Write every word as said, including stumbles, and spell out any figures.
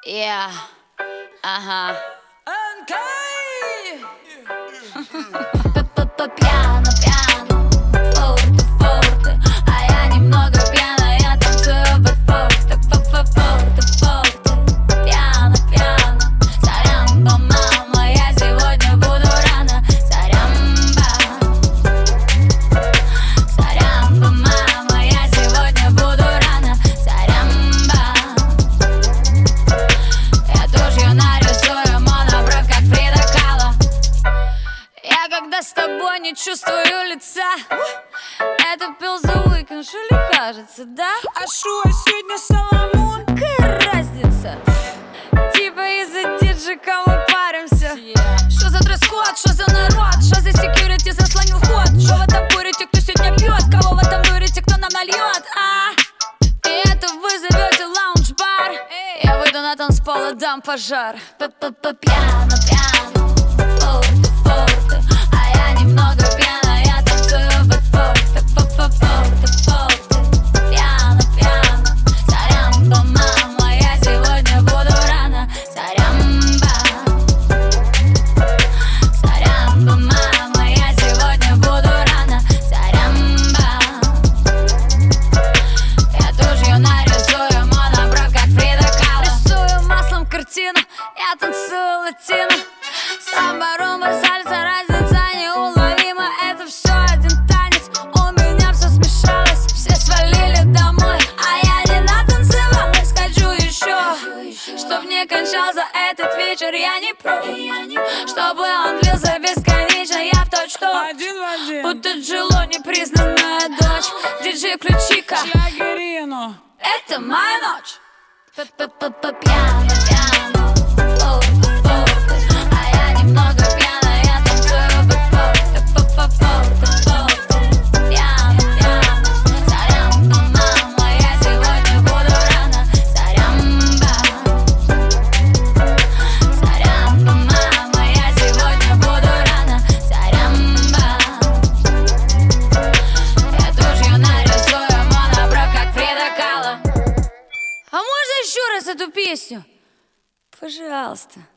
Yeah, ага. Пьяно, пьяно, форте, форте, а я немного пьяна, я танцую под форте, форте, форте, пьяно, пьяно, сорямба, мама, я сегодня буду рано, сорямба, сорямба, мама, я сегодня буду рано, сорямба. Я тушью нарисую монобровь, как Фрида Кало. Я когда с тобой не чувствую лица. Это пил The Weeknd, что ли, кажется, да? А шо, сегодня Соломон? Какая разница? Типа из-за диджика мы паримся. Что за дресс-код, что за народ? Что за секьюрити заслонил вход? Что вы там курите, кто сегодня пьет? Кого вы там дурите, кто нам нальет? А? И это вы зовете лаунж-бар. Я выйду на танцпол и дам пожар. Пьяно, пьяно, форте, форте, а я немного пьяна, я танцую под форте, форте, форте, пьяно, пьяно, сорямба, мама, я сегодня буду рано, сорямба, сорямба, мама, я сегодня буду рано, сорямба. Я тушью нарисую монобровь, как Фрида Кало. Рисую маслом картину, я танцую латино. Самба, румба, сальса, разница неуловима. Это все один танец, у меня все смешалось. Все свалили домой, а я не натанцевалась. Хочу еще, чтоб не кончался этот вечер. Я не против, чтобы он длился бесконечно. Я в точно Один в один. будто Джило, непризнанная дочь. Диджей, включи-ка, Чагирину. это моя ночь. Пьяно, пьяно, форте, форте, а я немного пьяна, я танцую под форте, форте, форте, пьяно, пьяно, сорямба, мама, я сегодня буду рано, сорямба, сорямба, мама, я сегодня буду рано, сорямба. Я тушью нарисую монобровь, как Фрида Кало. А можно еще раз эту песню? Пожалуйста.